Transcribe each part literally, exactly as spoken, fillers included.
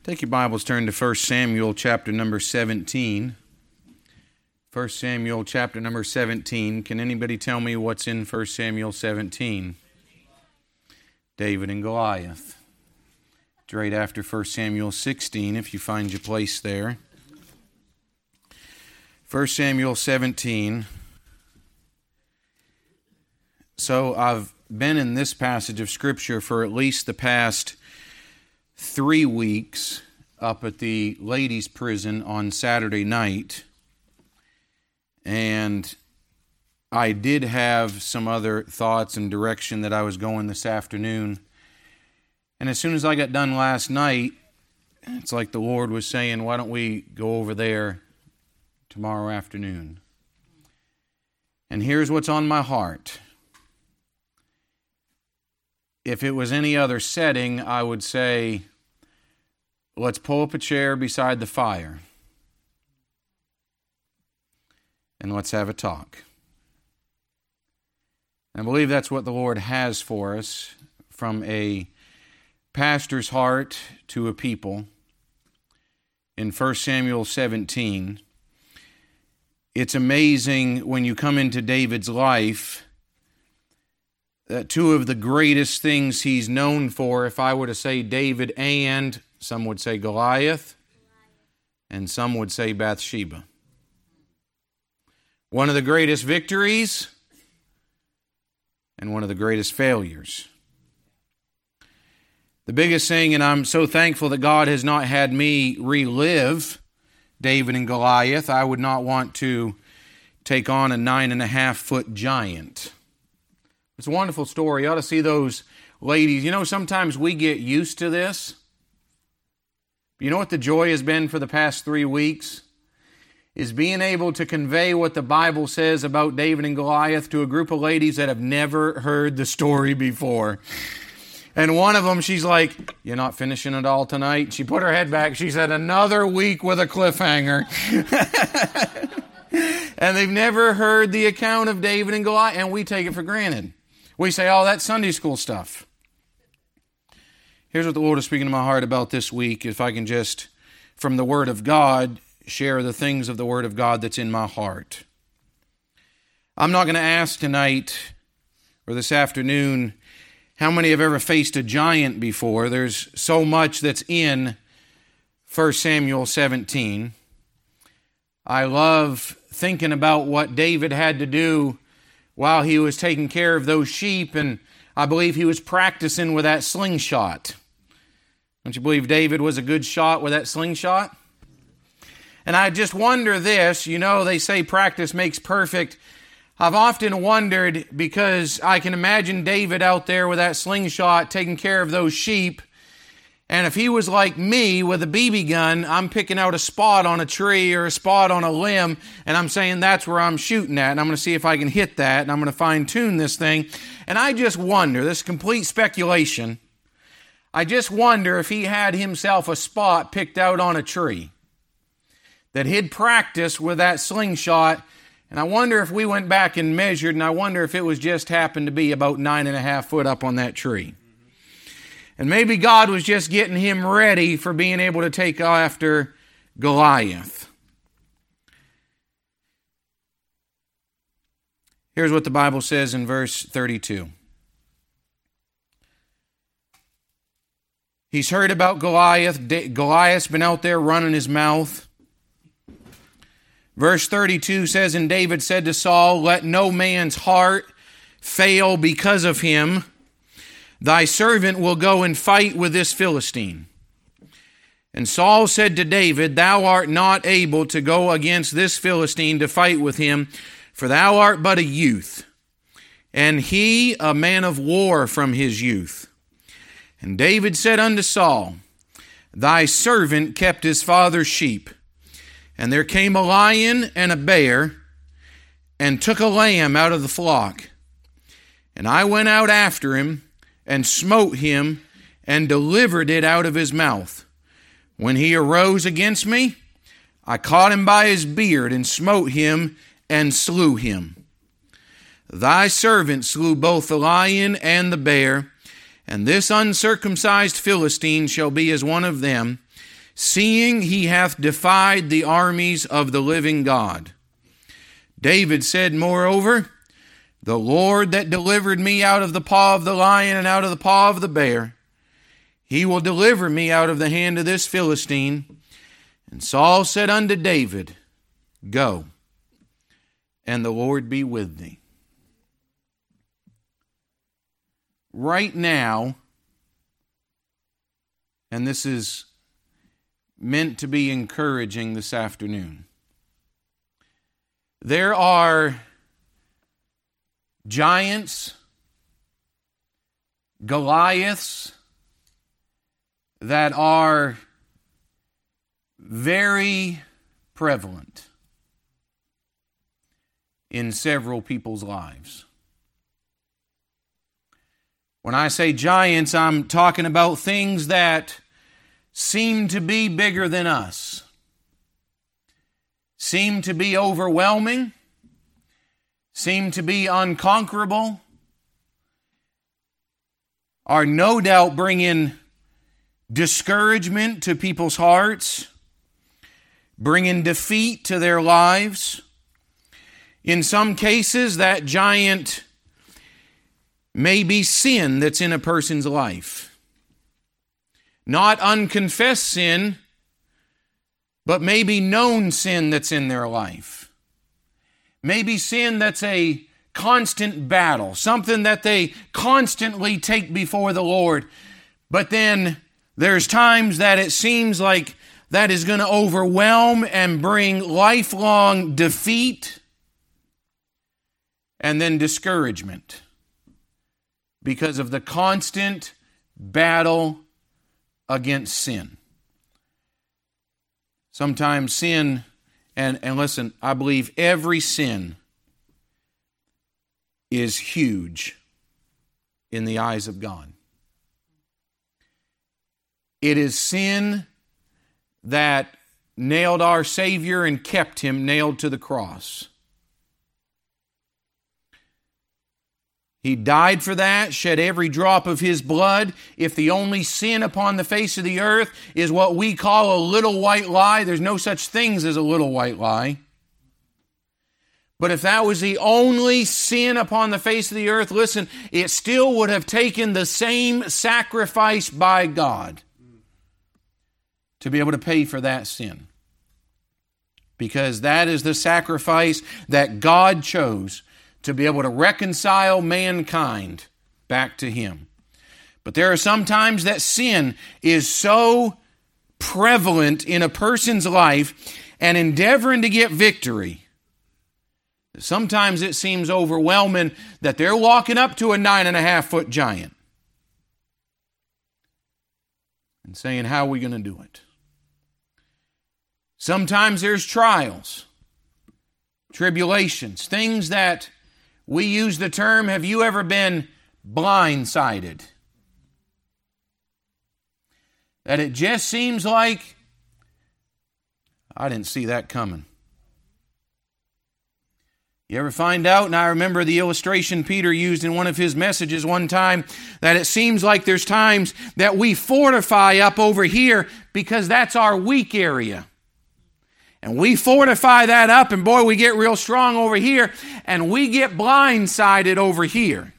Take your Bibles, turn to First Samuel chapter number seventeen. First Samuel chapter number seventeen. Can anybody tell me what's in First Samuel seventeen? David and Goliath. It's right after First Samuel sixteen, if you find your place there. First Samuel seventeen. So I've been in this passage of Scripture for at least the past three weeks up at the ladies' prison on Saturday night. And I did have some other thoughts and direction that I was going this afternoon. And as soon as I got done last night, it's like the Lord was saying, why don't we go over there tomorrow afternoon? And here's what's on my heart. If it was any other setting, I would say, let's pull up a chair beside the fire and let's have a talk. I believe that's what the Lord has for us, from a pastor's heart to a people. In First Samuel seventeen, it's amazing when you come into David's life that two of the greatest things he's known for, if I were to say David and, some would say Goliath, and some would say Bathsheba. One of the greatest victories and one of the greatest failures. The biggest thing, and I'm so thankful that God has not had me relive David and Goliath. I would not want to take on a nine and a half foot giant. It's a wonderful story. You ought to see those ladies. You know, sometimes we get used to this. You know what the joy has been for the past three weeks? Is being able to convey what the Bible says about David and Goliath to a group of ladies that have never heard the story before. And one of them, she's like, you're not finishing it all tonight? She put her head back. She said, another week with a cliffhanger. And they've never heard the account of David and Goliath, and we take it for granted. We say, oh, that's Sunday school stuff. Here's what the Lord is speaking to my heart about this week. If I can just, from the Word of God, share the things of the Word of God that's in my heart. I'm not going to ask tonight or this afternoon how many have ever faced a giant before. There's so much that's in First Samuel seventeen. I love thinking about what David had to do while he was taking care of those sheep, and I believe he was practicing with that slingshot. Don't you believe David was a good shot with that slingshot? And I just wonder this, you know, they say practice makes perfect. I've often wondered, because I can imagine David out there with that slingshot taking care of those sheep, and if he was like me with a B B gun, I'm picking out a spot on a tree or a spot on a limb, and I'm saying that's where I'm shooting at, and I'm going to see if I can hit that, and I'm going to fine-tune this thing. And I just wonder, this is complete speculation, I just wonder if he had himself a spot picked out on a tree that he'd practiced with that slingshot, and I wonder if we went back and measured, and I wonder if it was just happened to be about nine and a half foot up on that tree. And maybe God was just getting him ready for being able to take after Goliath. Here's what the Bible says in verse thirty-two. He's heard about Goliath. Goliath's been out there running his mouth. Verse thirty-two says, and David said to Saul, let no man's heart fail because of him. Thy servant will go and fight with this Philistine. And Saul said to David, thou art not able to go against this Philistine to fight with him, for thou art but a youth, and he a man of war from his youth. And David said unto Saul, thy servant kept his father's sheep, and there came a lion and a bear, and took a lamb out of the flock. And I went out after him, and smote him, and delivered it out of his mouth. When he arose against me, I caught him by his beard, and smote him, and slew him. Thy servant slew both the lion and the bear, and this uncircumcised Philistine shall be as one of them, seeing he hath defied the armies of the living God. David said, moreover, the Lord that delivered me out of the paw of the lion and out of the paw of the bear, he will deliver me out of the hand of this Philistine. And Saul said unto David, go, and the Lord be with thee. Right now, and this is meant to be encouraging this afternoon, there are giants, Goliaths, that are very prevalent in several people's lives. When I say giants, I'm talking about things that seem to be bigger than us, seem to be overwhelming, seem to be unconquerable, are no doubt bringing discouragement to people's hearts, bringing defeat to their lives. In some cases, that giant may be sin that's in a person's life. Not unconfessed sin, but maybe known sin that's in their life. Maybe sin that's a constant battle, something that they constantly take before the Lord. But then there's times that it seems like that is going to overwhelm and bring lifelong defeat and then discouragement because of the constant battle against sin. Sometimes sin, and, and listen, I believe every sin is huge in the eyes of God. It is sin that nailed our Savior and kept Him nailed to the cross. He died for that, shed every drop of His blood. If the only sin upon the face of the earth is what we call a little white lie, there's no such things as a little white lie. But if that was the only sin upon the face of the earth, listen, it still would have taken the same sacrifice by God to be able to pay for that sin. Because that is the sacrifice that God chose to be able to reconcile mankind back to Him. But there are some times that sin is so prevalent in a person's life and endeavoring to get victory, sometimes it seems overwhelming that they're walking up to a nine and a half foot giant and saying, how are we going to do it? Sometimes there's trials, tribulations, things that we use the term, have you ever been blindsided? That it just seems like, I didn't see that coming. You ever find out, and I remember the illustration Peter used in one of his messages one time, that it seems like there's times that we fortify up over here because that's our weak area. And we fortify that up, and boy, we get real strong over here, and we get blindsided over here.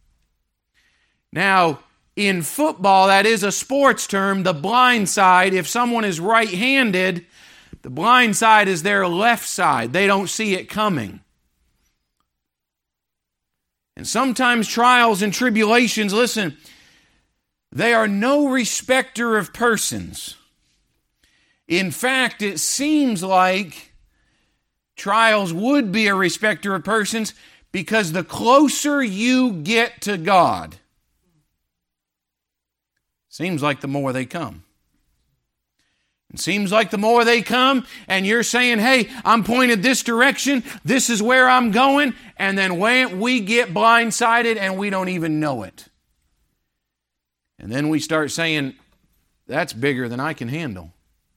Now, in football, that is a sports term, the blind side. If someone is right-handed, the blind side is their left side. They don't see it coming. And sometimes trials and tribulations, listen, they are no respecter of persons. In fact, it seems like trials would be a respecter of persons because the closer you get to God, seems like the more they come. It seems like the more they come and you're saying, hey, I'm pointed this direction, this is where I'm going, and then when we get blindsided and we don't even know it. And then we start saying, that's bigger than I can handle.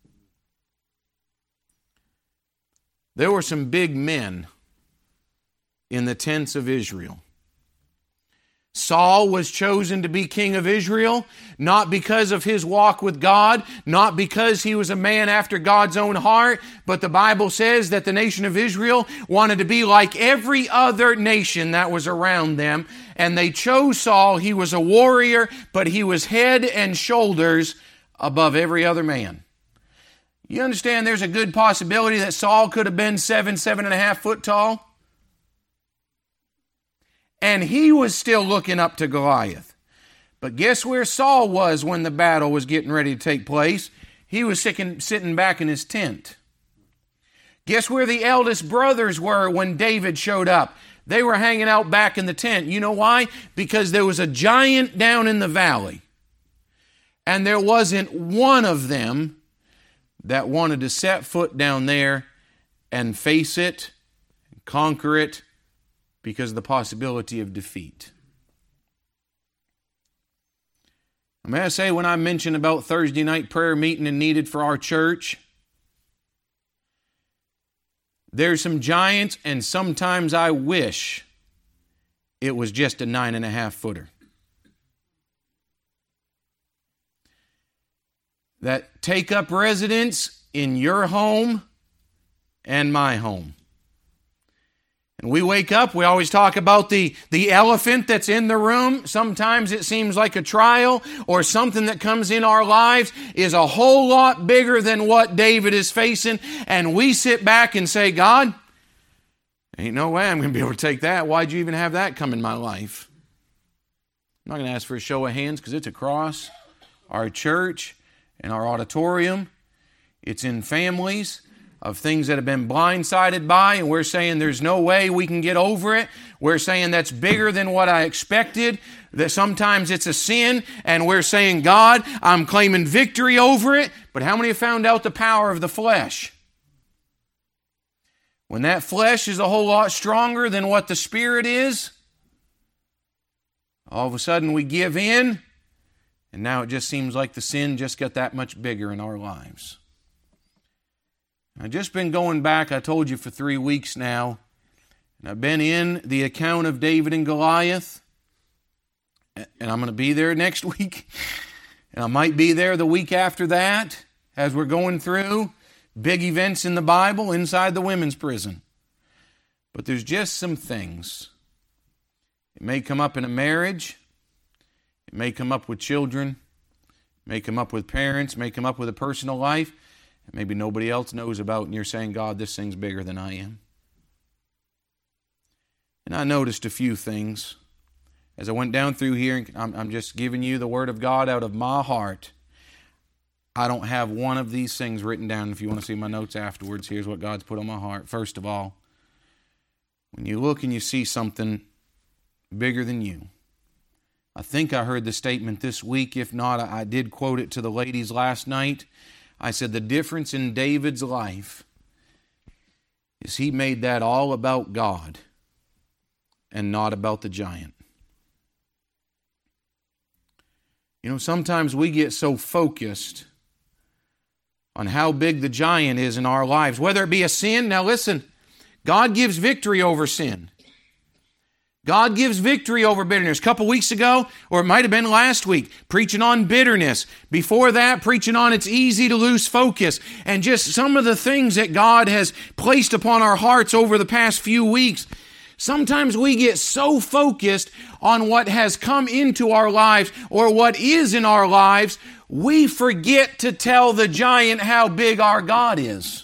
There were some big men in the tents of Israel. Saul was chosen to be king of Israel, not because of his walk with God, not because he was a man after God's own heart, but the Bible says that the nation of Israel wanted to be like every other nation that was around them, and they chose Saul. He was a warrior, but he was head and shoulders above every other man. You understand there's a good possibility that Saul could have been seven, seven and a half foot tall? And he was still looking up to Goliath. But guess where Saul was when the battle was getting ready to take place? He was sitting, sitting back in his tent. Guess where the eldest brothers were when David showed up? They were hanging out back in the tent. You know why? Because there was a giant down in the valley. And there wasn't one of them that wanted to set foot down there and face it, and conquer it, because of the possibility of defeat. May I say, when I mentioned about Thursday night prayer meeting and needed for our church, there's some giants, and sometimes I wish it was just a nine and a half footer. That take up residence in your home and my home. And we wake up, we always talk about the, the elephant that's in the room. Sometimes it seems like a trial or something that comes in our lives is a whole lot bigger than what David is facing. And we sit back and say, God, ain't no way I'm going to be able to take that. Why'd you even have that come in my life? I'm not going to ask for a show of hands because it's across our church and our auditorium. It's in families of things that have been blindsided by, and we're saying there's no way we can get over it. We're saying that's bigger than what I expected, that sometimes it's a sin, and we're saying, God, I'm claiming victory over it. But how many have found out the power of the flesh? When that flesh is a whole lot stronger than what the Spirit is, all of a sudden we give in, and now it just seems like the sin just got that much bigger in our lives. I've just been going back, I told you, for three weeks now. And I've been in the account of David and Goliath. And I'm going to be there next week. And I might be there the week after that as we're going through big events in the Bible inside the women's prison. But there's just some things. It may come up in a marriage. It may come up with children. It may come up with parents. It may come up with a personal life. Maybe nobody else knows about, and you're saying, God, this thing's bigger than I am. And I noticed a few things as I went down through here, and I'm, I'm just giving you the Word of God out of my heart. I don't have one of these things written down. If you want to see my notes afterwards, here's what God's put on my heart. First of all, when you look and you see something bigger than you, I think I heard the statement this week. If not, I did quote it to the ladies last night. I said the difference in David's life is he made that all about God and not about the giant. You know, sometimes we get so focused on how big the giant is in our lives, whether it be a sin. Now listen, God gives victory over sin. God gives victory over bitterness. A couple weeks ago, or it might have been last week, preaching on bitterness. Before that, preaching on it's easy to lose focus. And just some of the things that God has placed upon our hearts over the past few weeks. Sometimes we get so focused on what has come into our lives or what is in our lives, we forget to tell the giant how big our God is.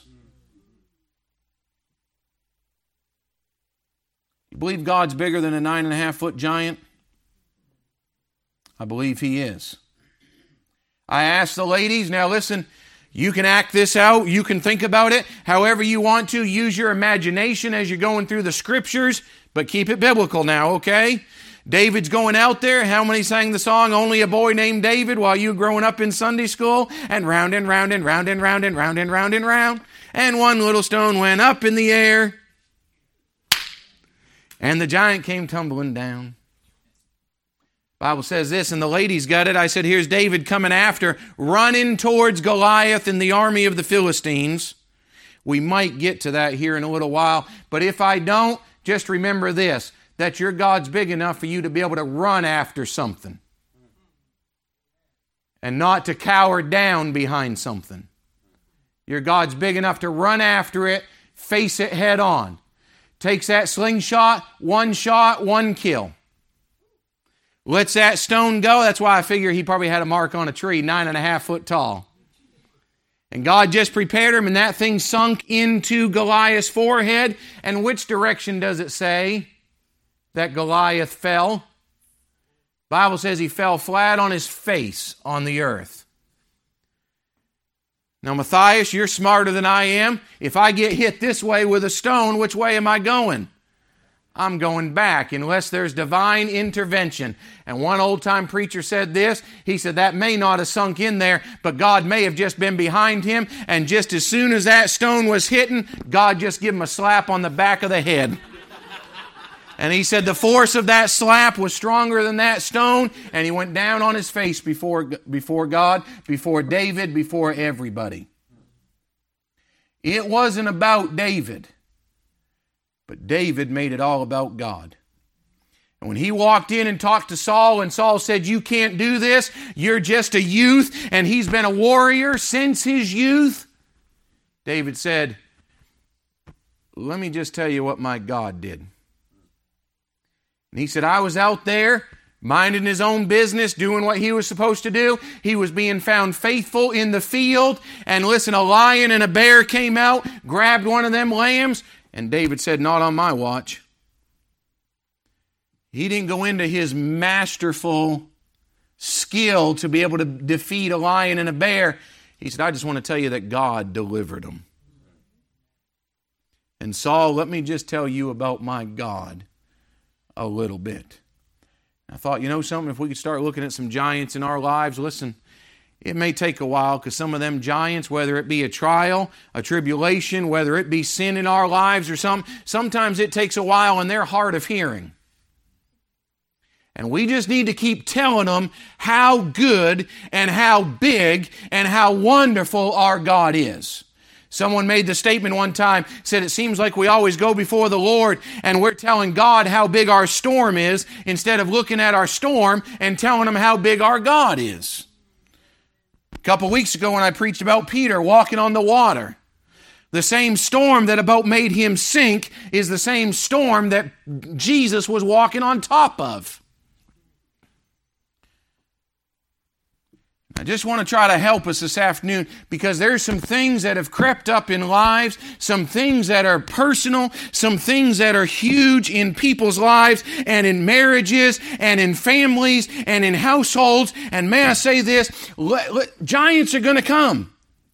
You believe God's bigger than a nine and a half foot giant? I believe He is. I asked the ladies, now listen, you can act this out, you can think about it however you want to, use your imagination as you're going through the Scriptures, but keep it biblical now, okay? David's going out there. How many sang the song, Only a Boy Named David, while you growing up in Sunday school? And round and round and round and round and round and round and round. And one little stone went up in the air. And the giant came tumbling down. Bible says this, and the ladies got it. I said, here's David coming after, running towards Goliath and the army of the Philistines. We might get to that here in a little while. But if I don't, just remember this. that your God's big enough for you to be able to run after something and not to cower down behind something. Your God's big enough to run after it, face it head on. Takes that slingshot, one shot, one kill. Lets that stone go. That's why I figure he probably had a mark on a tree, nine and a half foot tall. And God just prepared him, and that thing sunk into Goliath's forehead. And which direction does it say that Goliath fell? The Bible says he fell flat on his face on the earth. Now, Matthias, you're smarter than I am. If I get hit this way with a stone, which way am I going? I'm going back unless there's divine intervention. And one old-time preacher said this. He said that may not have sunk in there, but God may have just been behind him, and just as soon as that stone was hitting, God just gave him a slap on the back of the head. And he said the force of that slap was stronger than that stone, and he went down on his face before, before God, before David, before everybody. It wasn't about David. But David made it all about God. And when he walked in and talked to Saul, and Saul said, you can't do this, you're just a youth, and he's been a warrior since his youth, David said, let me just tell you what my God did. And he said, I was out there minding his own business, doing what he was supposed to do. He was being found faithful in the field. And listen, a lion and a bear came out, grabbed one of them lambs, and David said, not on my watch. He didn't go into his masterful skill to be able to defeat a lion and a bear. He said, I just want to tell you that God delivered him. And Saul, let me just tell you about my God a little bit. I thought, you know something, if we could start looking at some giants in our lives, listen, it may take a while, because some of them giants, whether it be a trial, a tribulation, whether it be sin in our lives or something, sometimes it takes a while and they're hard of hearing. And we just need to keep telling them how good and how big and how wonderful our God is. Someone made the statement one time, said it seems like we always go before the Lord and we're telling God how big our storm is instead of looking at our storm and telling him how big our God is. A couple weeks ago when I preached about Peter walking on the water, the same storm that about made him sink is the same storm that Jesus was walking on top of. I just want to try to help us this afternoon, because there's some things that have crept up in lives, some things that are personal, some things that are huge in people's lives and in marriages and in families and in households. And may I say this, let, let, giants are going to come.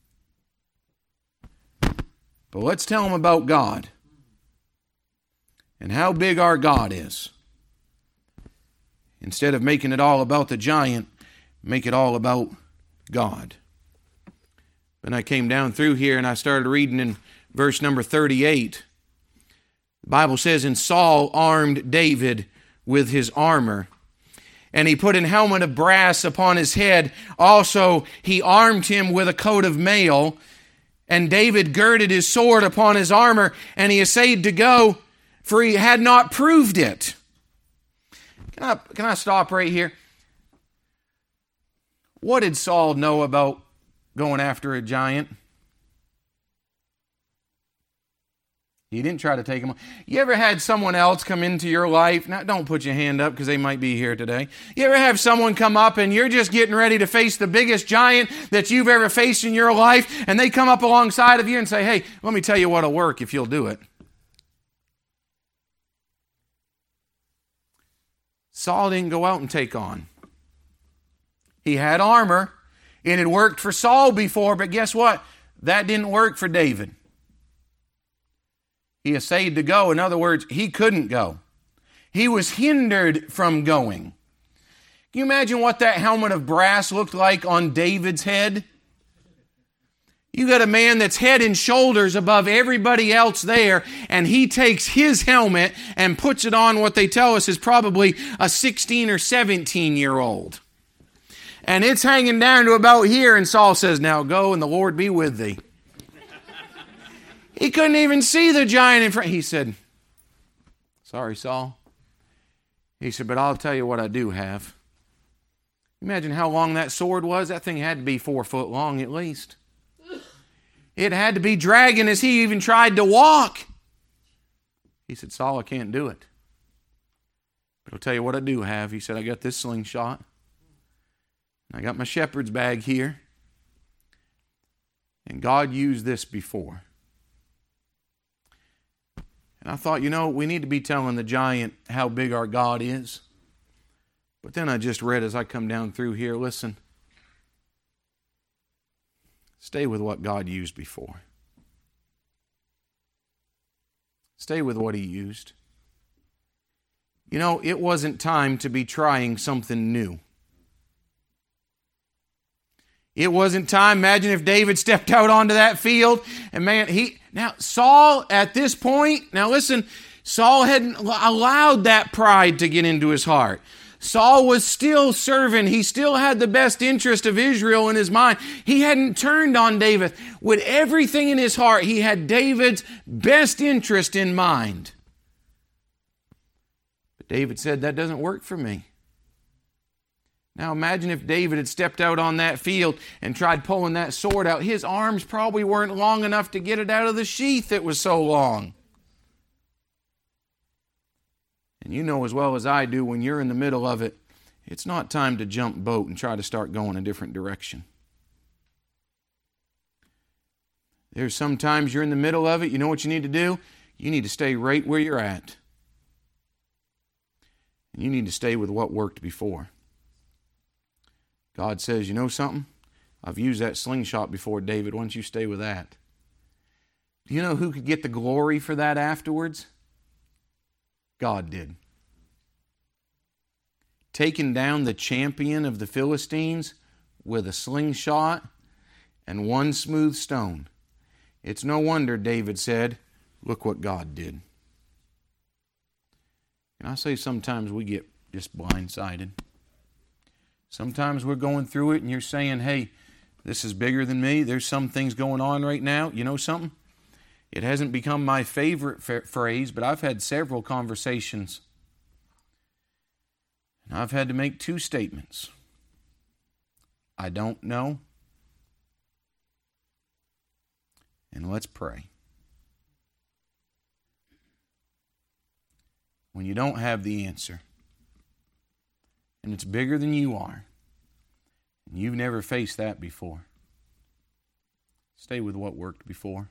But let's tell them about God and how big our God is. Instead of making it all about the giant, make it all about God. Then I came down through here and I started reading in verse number thirty-eight. The Bible says, and Saul armed David with his armor, and he put an helmet of brass upon his head. Also he armed him with a coat of mail. And David girded his sword upon his armor, and he essayed to go, for he had not proved it. Can I, can I stop right here? What did Saul know about going after a giant? He didn't try to take him on. You ever had someone else come into your life? Now, don't put your hand up because they might be here today. You ever have someone come up and you're just getting ready to face the biggest giant that you've ever faced in your life, and they come up alongside of you and say, hey, let me tell you what'll work if you'll do it. Saul didn't go out and take on. He had armor. It had worked for Saul before, but guess what? That didn't work for David. He essayed to go. In other words, he couldn't go. He was hindered from going. Can you imagine what that helmet of brass looked like on David's head? You got a man that's head and shoulders above everybody else there, and he takes his helmet and puts it on what they tell us is probably a sixteen or seventeen year old. And it's hanging down to about here, and Saul says, now go and the Lord be with thee. He couldn't even see the giant in front. He said, sorry, Saul, He said, but I'll tell you what I do have. Imagine how long that sword was. That thing had to be four foot long at least. It had to be dragging as he even tried to walk. He said, Saul, I can't do it. But I'll tell you what I do have. He said, I got this slingshot. I got my shepherd's bag here. And God used this before. And I thought, you know, we need to be telling the giant how big our God is. But then I just read as I come down through here, listen, stay with what God used before. Stay with what He used. You know, it wasn't time to be trying something new. It wasn't time. Imagine if David stepped out onto that field and man, he, now Saul at this point, now listen, Saul hadn't allowed that pride to get into his heart. Saul was still serving. He still had the best interest of Israel in his mind. He hadn't turned on David. With everything in his heart, he had David's best interest in mind. But David said, that doesn't work for me. Now imagine if David had stepped out on that field and tried pulling that sword out. His arms probably weren't long enough to get it out of the sheath. It was so long. And you know as well as I do, when you're in the middle of it, it's not time to jump boat and try to start going a different direction. There's sometimes you're in the middle of it. You know what you need to do? You need to stay right where you're at. And you need to stay with what worked before. God says, you know something? I've used that slingshot before, David. Why don't you stay with that? Do you know who could get the glory for that afterwards? God did. Taking down the champion of the Philistines with a slingshot and one smooth stone. It's no wonder David said, look what God did. And I say sometimes we get just blindsided. Sometimes we're going through it and you're saying, hey, this is bigger than me. There's some things going on right now. You know something? It hasn't become my favorite f- phrase, but I've had several conversations. And I've had to make two statements. I don't know. And let's pray. When you don't have the answer, and it's bigger than you are, and you've never faced that before, stay with what worked before.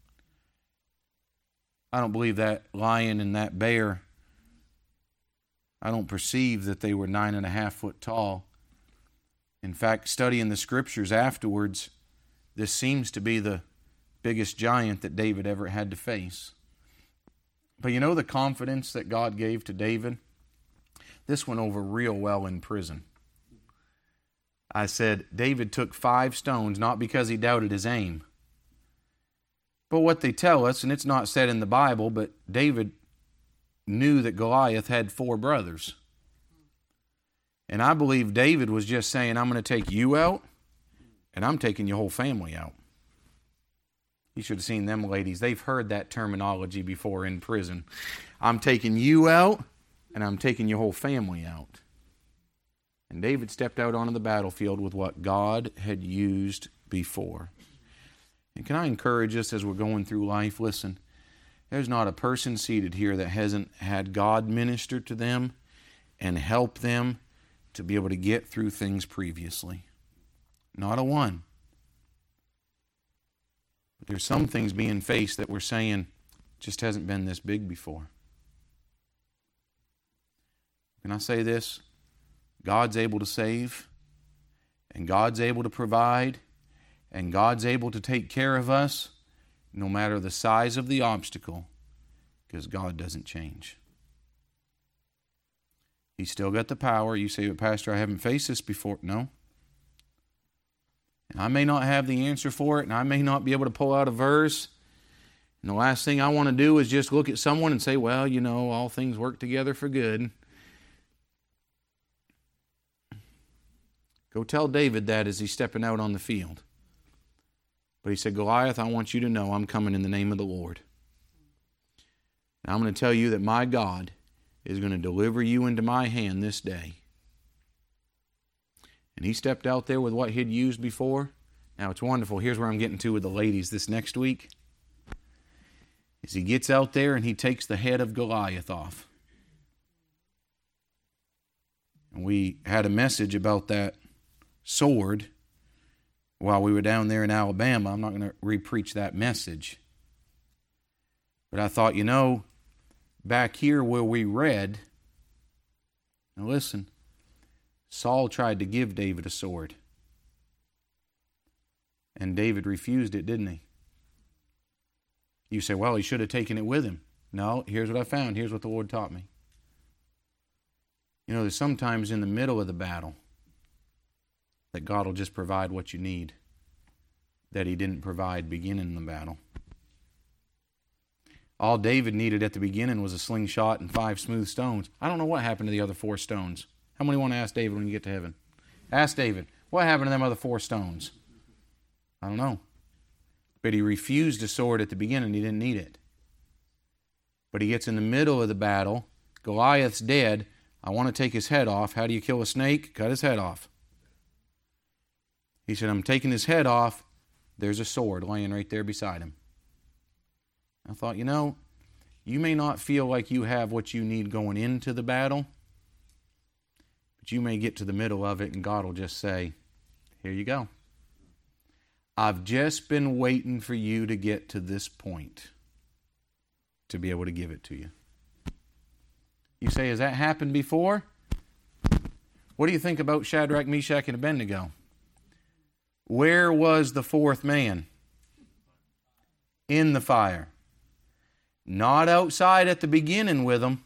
I don't believe that lion and that bear, I don't perceive that they were nine and a half foot tall. In fact, studying the scriptures afterwards, this seems to be the biggest giant that David ever had to face. But you know the confidence that God gave to David? This went over real well in prison. I said, David took five stones, not because he doubted his aim. But what they tell us, and it's not said in the Bible, but David knew that Goliath had four brothers. And I believe David was just saying, I'm going to take you out, and I'm taking your whole family out. You should have seen them ladies. They've heard that terminology before in prison. I'm taking you out, and I'm taking your whole family out. And David stepped out onto the battlefield with what God had used before. And can I encourage us as we're going through life, listen, there's not a person seated here that hasn't had God minister to them and help them to be able to get through things previously. Not a one. But there's some things being faced that we're saying just hasn't been this big before. Can I say this? God's able to save, and God's able to provide, and God's able to take care of us no matter the size of the obstacle, because God doesn't change. He's still got the power. You say, but Pastor, I haven't faced this before. No. And I may not have the answer for it, and I may not be able to pull out a verse. And the last thing I want to do is just look at someone and say, well, you know, all things work together for good. Go tell David that as he's stepping out on the field. But he said, Goliath, I want you to know I'm coming in the name of the Lord. Now I'm going to tell you that my God is going to deliver you into my hand this day. And he stepped out there with what he'd used before. Now it's wonderful. Here's where I'm getting to with the ladies this next week. Is he gets out there and he takes the head of Goliath off. And we had a message about that sword while we were down there in Alabama. I'm not going to re-preach that message. But I thought, you know, back here where we read, now listen, Saul tried to give David a sword. And David refused it, didn't he? You say, well, he should have taken it with him. No, here's what I found. Here's what the Lord taught me. You know, there's sometimes in the middle of the battle that God will just provide what you need that he didn't provide beginning the battle. All David needed at the beginning was a slingshot and five smooth stones. I don't know what happened to the other four stones. How many want to ask David when you get to heaven? Ask David, what happened to them other four stones? I don't know. But he refused a sword at the beginning. He didn't need it. But he gets in the middle of the battle. Goliath's dead. I want to take his head off. How do you kill a snake? Cut his head off. He said, I'm taking his head off. There's a sword laying right there beside him. I thought, you know, you may not feel like you have what you need going into the battle, but you may get to the middle of it and God will just say, here you go. I've just been waiting for you to get to this point to be able to give it to you. You say, has that happened before? What do you think about Shadrach, Meshach, and Abednego? Where was the fourth man? In the fire. Not outside at the beginning with them.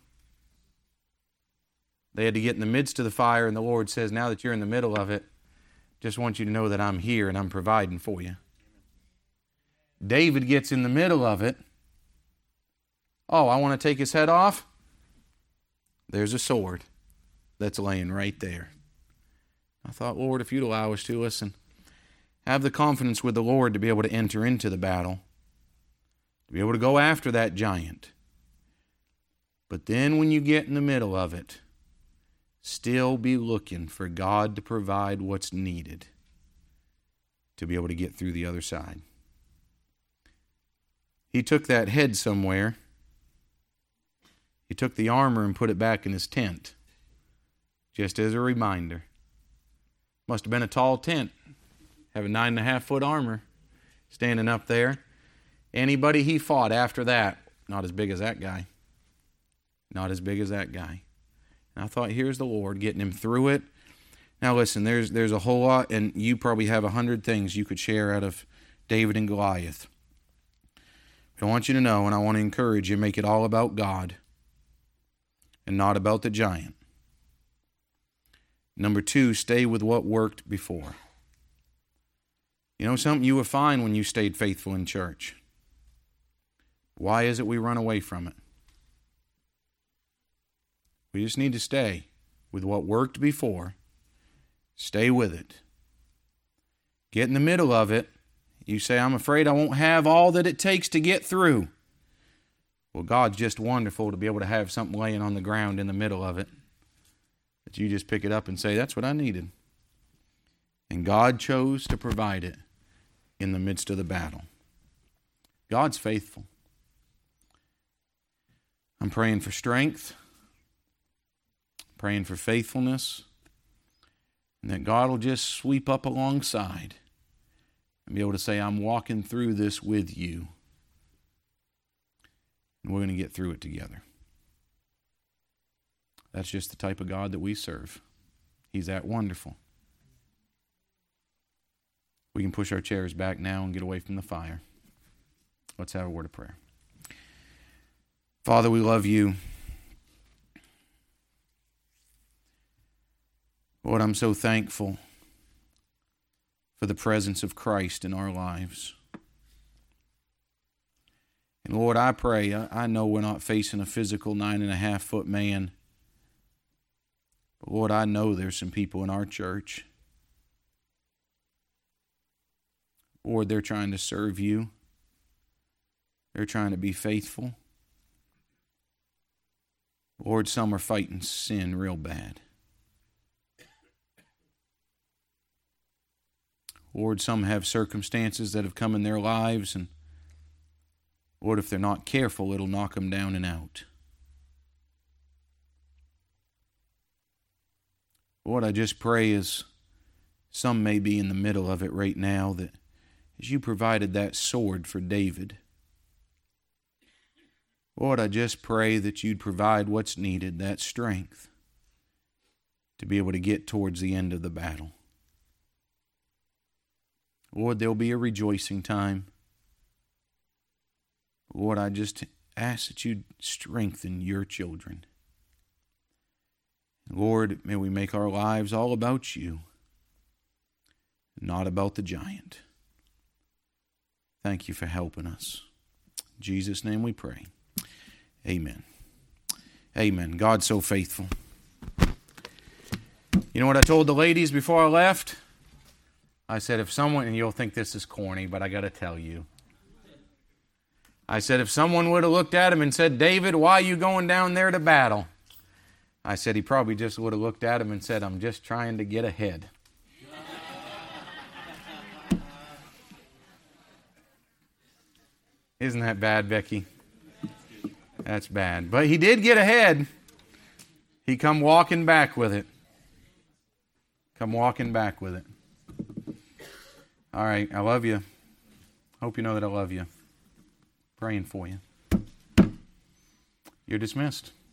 They had to get in the midst of the fire, and the Lord says, now that you're in the middle of it, just want you to know that I'm here and I'm providing for you. David gets in the middle of it. Oh, I want to take his head off? There's a sword that's laying right there. I thought, Lord, if you'd allow us to listen, have the confidence with the Lord to be able to enter into the battle, to be able to go after that giant. But then when you get in the middle of it, still be looking for God to provide what's needed to be able to get through the other side. He took that head somewhere. He took the armor and put it back in his tent, just as a reminder. Must have been a tall tent, having nine and a half foot armor standing up there. Anybody he fought after that, not as big as that guy. Not as big as that guy. And I thought, here's the Lord getting him through it. Now listen, there's there's a whole lot, and you probably have a hundred things you could share out of David and Goliath. But I want you to know, and I want to encourage you, make it all about God and not about the giant. Number two, stay with what worked before. You know something? You were fine when you stayed faithful in church. Why is it we run away from it? We just need to stay with what worked before. Stay with it. Get in the middle of it. You say, I'm afraid I won't have all that it takes to get through. Well, God's just wonderful to be able to have something laying on the ground in the middle of it that you just pick it up and say, that's what I needed. And God chose to provide it in the midst of the battle. God's faithful. I'm praying for strength, praying for faithfulness, and that God will just sweep up alongside and be able to say, I'm walking through this with you. And we're going to get through it together. That's just the type of God that we serve. He's that wonderful. We can push our chairs back now and get away from the fire. Let's have a word of prayer. Father, we love you. Lord, I'm so thankful for the presence of Christ in our lives. And Lord, I pray, I know we're not facing a physical nine and a half foot man. But Lord, I know there's some people in our church. Lord, they're trying to serve you. They're trying to be faithful. Lord, some are fighting sin real bad. Lord, some have circumstances that have come in their lives, and Lord, if they're not careful, it'll knock them down and out. Lord, I just pray as some may be in the middle of it right now, that as you provided that sword for David, Lord, I just pray that you'd provide what's needed, that strength, to be able to get towards the end of the battle. Lord, there'll be a rejoicing time. Lord, I just ask that you'd strengthen your children. Lord, may we make our lives all about you, not about the giant. Thank you for helping us. In Jesus' name we pray. Amen. Amen. God's so faithful. You know what I told the ladies before I left? I said, if someone, and you'll think this is corny, but I got to tell you. I said, if someone would have looked at him and said, David, why are you going down there to battle? I said, he probably just would have looked at him and said, I'm just trying to get ahead. Isn't that bad, Becky? That's bad. But he did get ahead. He come walking back with it. Come walking back with it. All right, I love you. Hope you know that I love you. Praying for you. You're dismissed.